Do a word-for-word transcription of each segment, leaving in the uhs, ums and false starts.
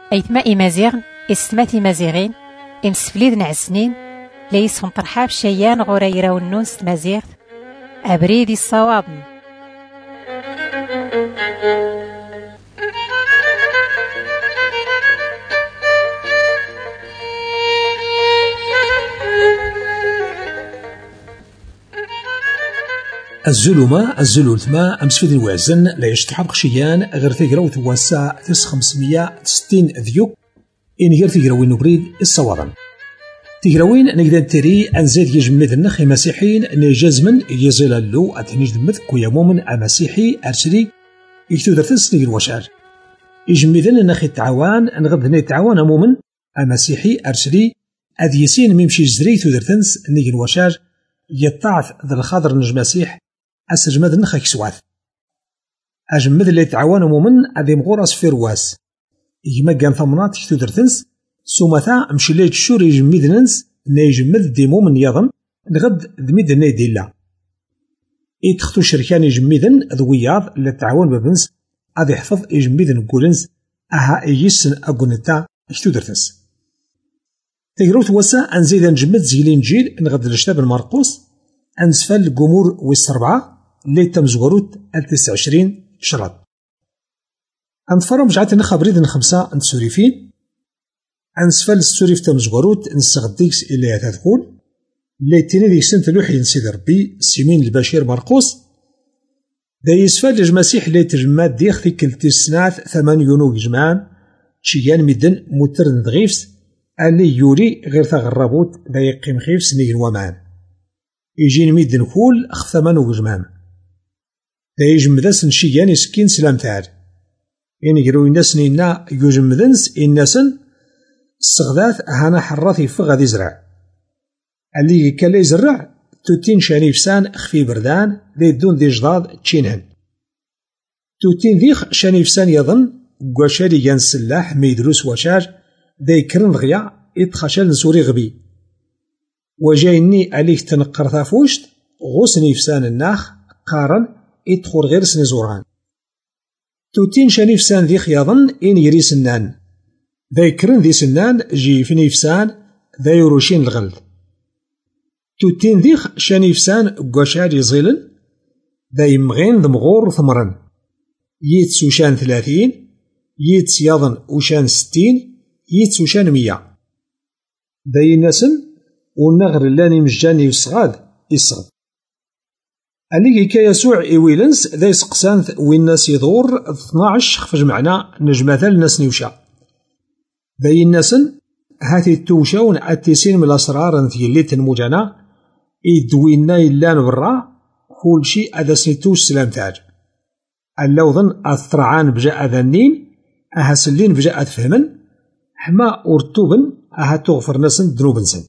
أيتما إمازيغن إستماتي مازيغين إنسفليد نعسنين ليس طرحاب شيان غريرة والنوس مازيغ أبريدي الصوابن. الزلمة الزلولتما أمسفيد الوازن لا يشتحب خشيان غير تيقراو تواسع تس خمسمية ستين ذيوك إن غير تيقراوين نبريد الصوارن تيقراوين نقدر تري أنزيد يجمد النخ مسيحيين نيجازمن يزيل اللو أتنيج دمت كويا مومن أمسيحي أرسلي يكتو درتس نيجر وشار يجمدن النخ التعوان نغد نيتعوان مومن أمسيحي أرسلي أديسين ميمشي زري تو درتنس نيجر وشار يطاعث ذا الخضر نج مسيح أسجمد نخ كسواث أجمد اللي تعوان مومن أدي مغورس فيرواس يما كان ثمنات كتو درتنس سومثا مشي ليت شور يجمد ننس نيجمد ديمو من يظن نغد دميد نيديلا يتخطو شركان يجمدن ذوياض اللي تعاون ببنس أدي يحفظ يجمدن كولنس أها يسن أقونتا كتو درتنس تيروت وسا أنزيد نجمد زيلين جيل نغد الشتاب المرقوس أنسفل الجمهور والسربعة اللي تمزغروت التسع وعشرين شرط أنفرم جعلت نخبريد خمسة نسوريفين أنسفل السوريف تمزغروت نسغديكس إلي يتذكون اللي تيني ديك سنت لوحي نسيد ربي سيمين البشير مرقوس دا يسفل المسيح اللي تجمد ديخ في كل تسنات ثمان يونو جمعان شيان مدن مترن دغيفس اللي يولي غير تغربوت دا يقيم خيف سنين ومان يجين ميدن كول أخثمان وجمام دا يجمدس نشيان يسكين سلام تار إن يقروا الناس نينا يجمدنس الناسن السغدات هانا حراثي فغا يزرع اللي كان يزرع توتين شاني فسان خفي بردان دي دون دي جداد تشينهن توتين ديخ شاني فسان يظن قواشاري يان السلاح ميدروس وشار داي كرن دغيا يتخشل نسوري غبي وجايني عليك تنقر ثافوشت غوسني فسان الناخ قارن يدخل غير سني زوران توتين شاني فسان ذي خياضن إن يري سنان داي كرن ذي سنان جي فني فسان ذا يروشين الغلد توتين ذيخ شاني فسان قوشار يزيلن داي مغين ذمغور ثمرن يتس وشان ثلاثين يتس ياضن وشان ستين يتس وشان مية داي الناسن والنغر اللاني مجاني وصغاد يصغد أليكي كا يسوع إيويلنس ذا يسقسان وين الناس يدور اثناعش خفج معنا نجمثال الناس نيوشا داي الناسن هاتي التوشاون التيسين من الأسرار نثي اللي تنموجانا إدوينا يلان برا كل شيء أذا سنتوش سلام تاج اللوظن الثرعان بجاء ذنين أها سلين بجاء فهمن حما أورتوبن أها تغفر ناسن دروبنسن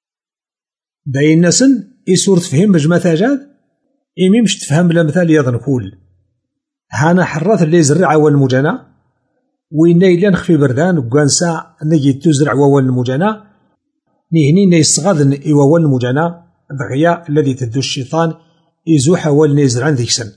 داي الناسن إيسور تفهم بجمع تاجاد إيمي مش تفهم بلا مثال يظن كول هانا حراث اللي يزرع أول مجانا وإنا إلا نخفي بردان وقانسا نجي تزرع وول المجانا نهني نيصغاد إيوال المجانا بغيا الذي تدو الشيطان إزوح أول نيزرعان ذيك سن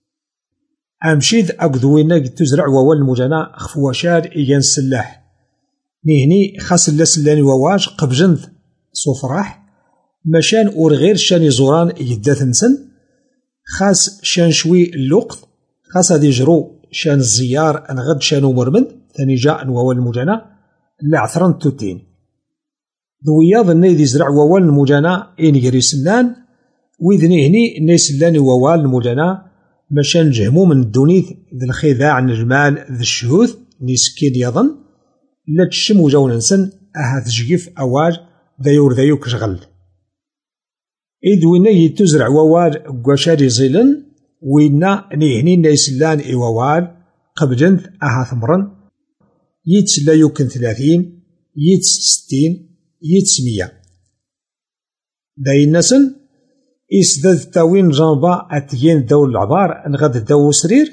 أمشيد أقذوينا تزرع وول المجانا خفواشار إيجان السلاح نهني خاص اللسلاني وواج قبجنث صفراح مشان اور غير شان يزوران يداثنسن خاص شان شوي اللقط خاص هذي جرو شان الزيار انغد شانو مرمد ثاني جاء ووال المجانا لعثرن توتين ذوياض النيدي زرع ووال المجانا إن يري سلان ويذني هني نيسلاني ووال المجانا مشان جهمو من الدونيث ذي الخذاع النجمال ذي الشهوث نيسكين يظن لا تشمو جون نسن أها تجيف أواج ذا يور ذا يوك شغل إذ وينا يتزرع ووال قواشاري زيلن وينا نيهني نيسلان إي ووال قبجنث أها ثمرن يتسلا يوكن ثلاثين يتس ستين يتس مية داي النسن إسداد تاوين جانبا أتيين دو العبار نغد دو سرير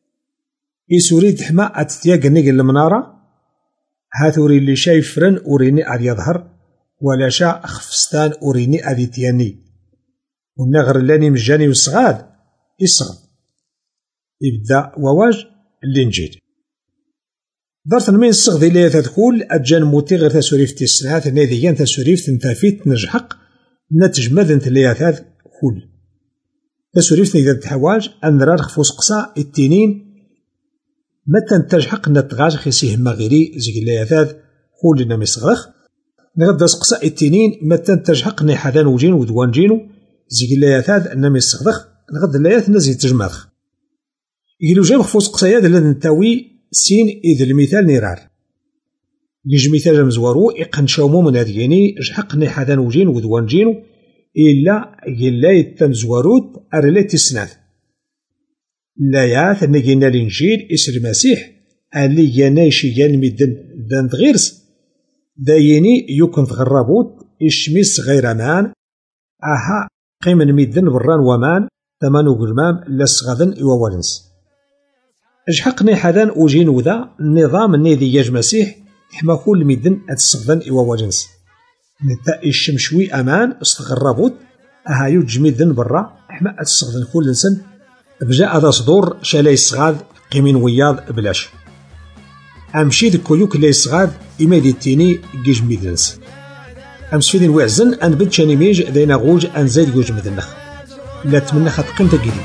إسوري تحما أتتياق نيق المنارة هاثوري اللي شايف فرن أوريني أذ يظهر ولا شاء خفستان أوريني أذي تياني والنغر اللاني مجاني والصغاد يصغد يبدأ وواج اللي نجيد دارت المين الصغ ديال ليا تدخل أجان موتي غير تسوريف تسنات ناديان تسوريف تنتافيت نجحق نتجمد انت ليا تاد كل تسوريف إذا تحواج أن راه خفوس قصا التنين متى تجحق نتغاج خيسيه مغيري زي ليا تاد كل لنا مسغرخ نغدا قصا التنين متى تجحق نحدان وجين ودوان جينو زي ليا تاد أن مسغرخ نغد ليا نزي تجمدخ يلو جاب خفوس قصايا ديال نتاوي سين إذ المثال نيرار ليج مثال مزوارو إقنشاومو من هاديني جحق نحدان وجين ودوان جينو إلا إلا يتم زواروت أرليت السنات لايات نجينا الإنجيل إسر المسيح اللي ينايشي ينمدن دان غيرس دايني يكون تغربوت إشميس غير مان أها قيم نمدن بران ومان ثمانو قلمام لسغذن إوالنس اجحقني حدان وجين وذا النظام النيذي ياج مسيح حما كل مدن أتسغذن إوالنس نتا الشمشوي أمان استغربوت أها يجمدن برا حما أتسغذن كل سن بجاء هذا صدور شالاي الصغاد قيمين وياض بلاش أمشي ذك كلوك اللي صغاد إما دي التيني جيج ميدنس أمسفيدين وعزن أن بنت شاني ميج دينا غوج أن زايد جوج مدنخ لا تمنى خط قيمة جديد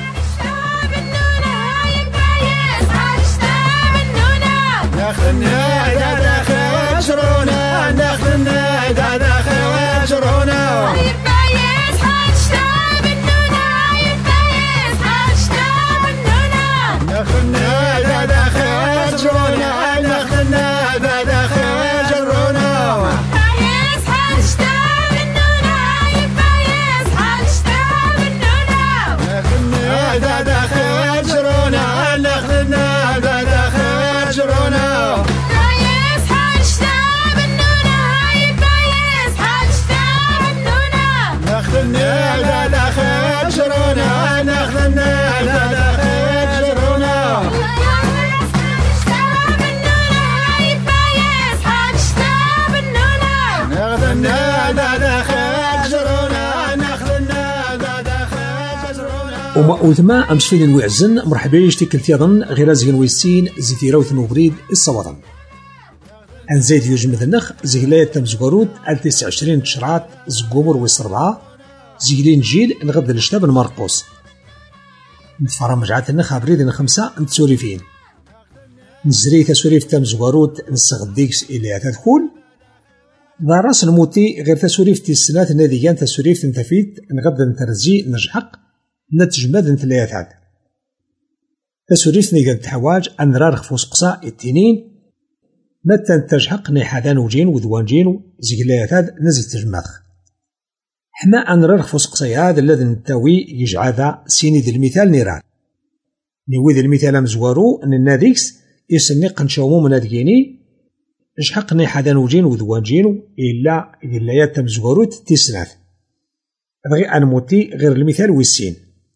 وما أوثما أمسفيدين وعزن مرحبا يشتكل تيضن غير زين ويسين زيتيرا وثنوبريد الصوضن أن زيد يجمد النخ زيلاية تمزقروت ألتس عشرين تشرات زقومر ويسربعة زيلين جيل نغد الاشتاب المرقوس نتفرى مجعات النخ عبريد خمسة نتسوريفين نزري تسوريف تمزقروت نسغديكس إليها تدخل ذا راس الموتي غير تسوريف تيسنات ناديان تسوريف تنتفيت نغد نترزي نجحق نتجمد نتلايات عاد تسوريف نيقان تحواج أن رارخ فوسقصا التنين متى تجحق نحدان وجين وذوان جين زيقلايات عاد نزي تجمدخ حما أن رارخ فوسقصا هذا الذي نتاوي يجعل ذا سيني ذي المثال نيران نيوي ذي المثال مزوارو أن الناديكس يسني قنشاومو من هاديني اجحق نحدان وجين وذوان جين إلا إلايات تمزواروت تيسنات بغي أنموتي غير المثال والسين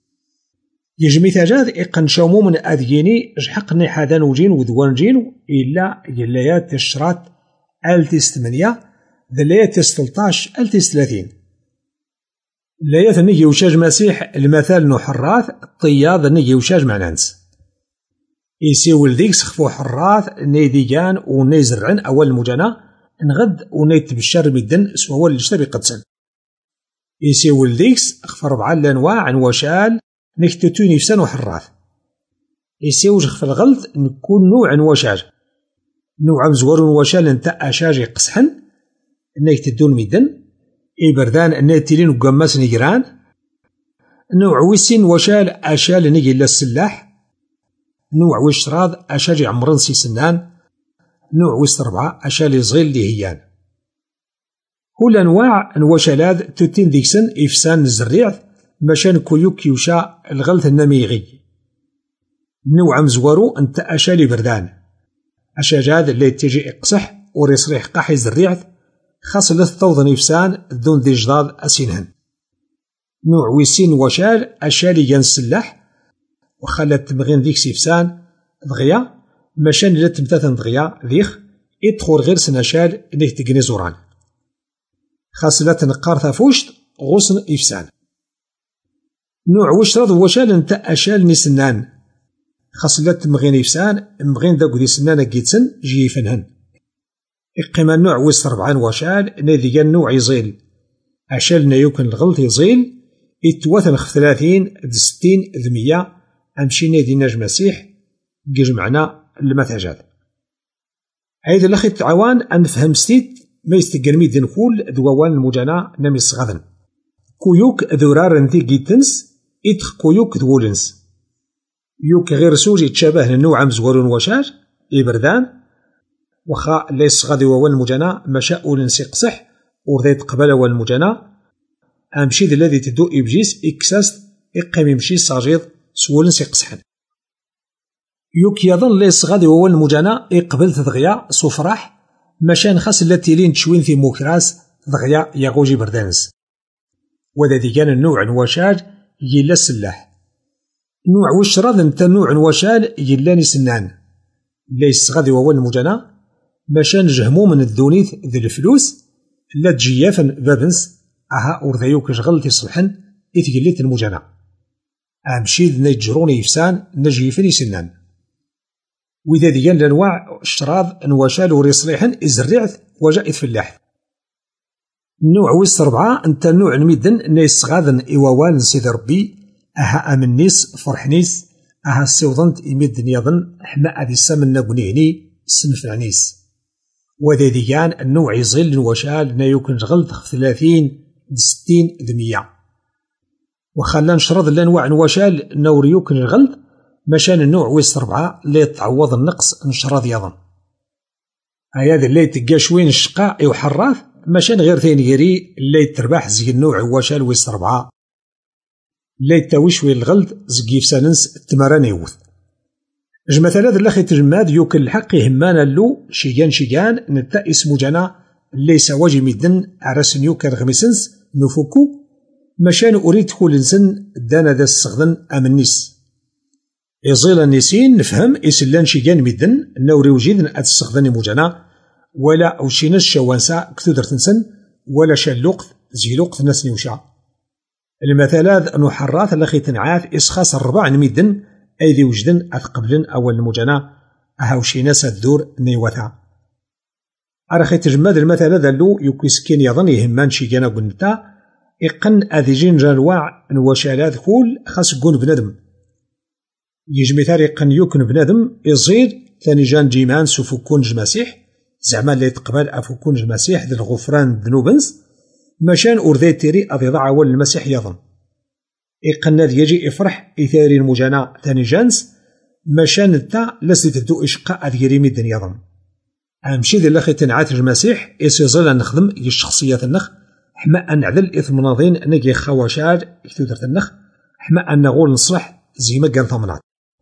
يجي مثاجات إقنشاومو من أذيني اجحقني حدان وجين وذوان جين إلا يلايات الشرات ألتس ثمانية ذلايات تسلطاش ألتس ثلاثين لايات نيجي وشاج مسيح المثال نحراث الطياض نيجي وشاج معنانس يسيول ديك سخفو حراث نيديان ونيزرعن أول المجانا نغد ونيت بالشر مدن سوا اللي اشتبي قدسن يسيول ديكس أخفر بعال الأنواع وشال نكتتو نفسان وحراث يسيوج في الغلط نكون نوع وشاج نوع مزور وشال نتا أشاج يقصحن نكتتو المدن إبردان الناتلين وقماس نجران نوع ويسين وشال أشال نجي للسلاح نوع وشراض أشاج عمرن سي سنان نوع ويس ربعة أشال صغير لهيان كل أنواع وشلاد تتين ديكسن إفسان الزريع مشان كويوك يوشا الغلط النميغي نوع مزورو انت أشالي بردان أشاجاد اللي تيجي إقصح وريصريح قاحي زريع خاص لثوضن إفسان دون دي جداد أسينهن نوع ويسين وشال أشالي ينسلح وخلت تبغين ديك سيفسان دغيا مشان لا تمتاثن دغيا ذيخ إدخل غير سنشال إنك تقني زوران خاص لا تنقار ثافوشت غصن إفسان نوع وشرد وشال انت أشال نسنان خاص لا تمغين يفسان مغين داك دي سنانا كيتسن جي فنهن إقيما النوع ويس ربعان واشال نادي كان نوع يزيل عشال نيوكن الغلط يزيل يتوثن خف ثلاثين د ستين د مية أمشي نادي ناج مسيح كيج معنا المثاجات عيد الأخي تعوان أن نفهم ستيت ما يستقرمي دين كول دووان المجانا نامي صغادن كويوك ذورار نتي جيتنس إتخ كويوك ذولنس يوك غير سوج يتشابه للنوع مزورون وشاج إبردان وخا ليس غادي ووان المجانا مشاء لنسي قصح ورذيت قبل والمجانا أمشي ذي الذي تدو إبجيس إكساست إقيم يمشي صاجيض سولن سيقصحن يوك يظن ليس غادي ووان المجانا إقبل تدغيا صفراح مشان خاص التي لين تشوين في موكراس دغيا يغوجي بردانس وذا كان النوع نواشاج يلا السلاح نوع وشراد انت نوع نواشال يلا نسنان ليس غادي ووان المجانا مشان جهمو من الدونيث ذي الفلوس لا تجيافن بابنس أها أورذيوك شغل تصلحن إتقليت المجانا أمشي ذ نيجروني يفسان نجيفن يسنان وإذا ديان لنواع الشراض نواشال وريصليحن إزرعث وجائث فلاح النوع ويس ربعة انت نوع نميدن نيس غاذن إيوان سيد ربي أها أمنيس فرحنيس أها السيوضنت إميدن يظن حماء ذي السمن نبنيني سنفعنيس وذا ديان النوع يزغل وشال نايوكن غلط خف ثلاثين ستين ذمية وخلان نشرد الانواع نواشال نوريوكن الغلط مشان النوع ويس ربعة لي تعوض النقص نشرد يظن هيا اللي تلقى شوين الشقاء وحراث مشان غير ثاني غيري اللي ترباح زي النوع واشال ويس ربعة اللي تاوي شوين الغلط زقيف ساننس التمران يوث جمثلا ذا الأخي تجماد يوكل الحق يهمانا اللو شيان شيان نتا اسمو جانا ليس واجي ميدن عرسن يوكر غميسنس نفوكو مشان أريد كل إنسان دانا ذا السغذن أمنيس يزيل النسين نفهم إسلان شيان ميدن نوري وجيدن أتسغذن مجانا ولا أوشينش شوانسا كتودر تنسن ولا شالوقت زي لوقت ناس نيوشا المثالات أنو حراث الأخي تنعاث إسخاص الربع نميدن أيدي وجدن أثقبلن أول المجانا أهاوشي ناس الدور نيوثا أرخي تجمد المثل ذا اللو يكويسكين يظن يهمان شيجانا قنتا إقن أذيجين جانواع نواشالات كول خاص قون بندم يجمي ثاريقن يوكن بندم يزيد ثاني جان جيمان سوفوكون جماسيح زعما اللي تقبل أفوكون جماسيح ذي الغفران ذنوبنس مشان أرذي تيري أذي ضع أول المسيح يظن إقنا يجي إفرح إثاري المجانا ثاني جانس مشان التا لسي تدو إشقاء أذيري ميدن يظن أمشي ذي الأخي تنعات المسيح إسيزيلا نخدم الشخصيات النخ حما أن عدل إثم ناظين نجي خواشار كتودر النخ حما أن نقول نصلح زي ما كان ثمنات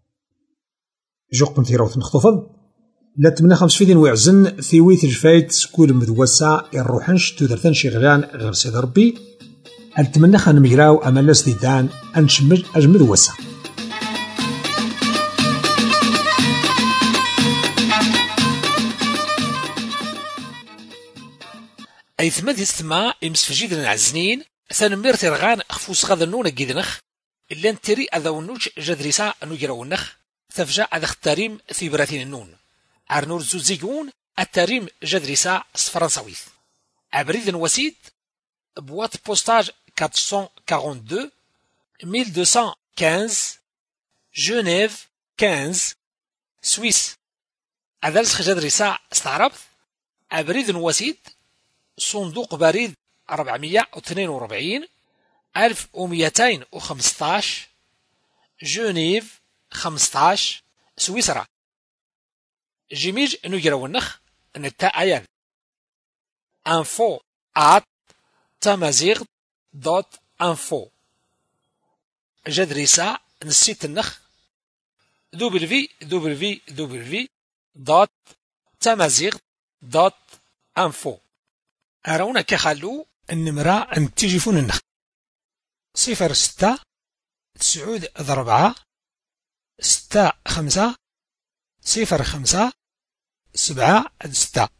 جوق كنت يروث نخطفض لا تمنى خمس فيدين ويعزن ثيوي تجفايت سكول مدوسا الروحنش تودر شغلان غير سيد ربي أتمنى خان ميراو أملاس ديدان أنشمج أجمد وسا أي ثمد يستمع إمسفجيد العزنين ثانمير ترغان أخفوس غاذا نونا جيدنخ إلا نتري أذا ونوج جدريسا نجرا النخ ثفجا أذا اختاريم في براثين النون عرنور زوزيقون التاريم جدريسا فرنساويث عبريد وسيد بوات بوستاج quatre cent quarante-deux mille deux cent quinze Genève quinze Suisse أدرس خجدريسا استعربت عبريد وسيد صندوق بريد أربعمية واثنين وأربعين ألف ومئتين وخمسطاش جنيف خمسطاش سويسرا جميج نجرا ونخ نتا أيان info at تمازيغ دوت انفو جدريسا نسيت النخ دبليو دبليو دبليو دوت تمازيغ دوت انفو أرونا كخلو النمرة أن تجيفون النخ صفر ستة تسعود ضربعة ستة خمسة صفر خمسة سبعة ستة